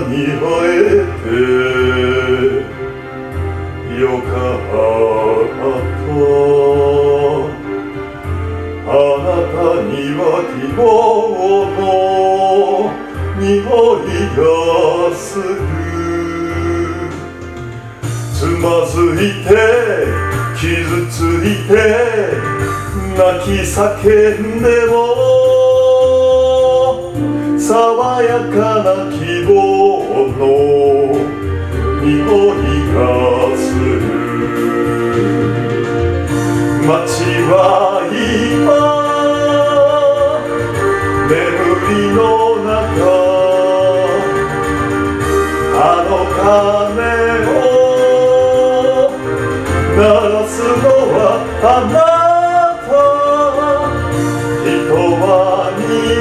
に会えてよかった。あなたには希望の匂いがする。つまずいて傷ついて泣き叫んでも爽やかな希望の匂いがする。街は今眠りの中、あの鐘を鳴らすのはあなた。人は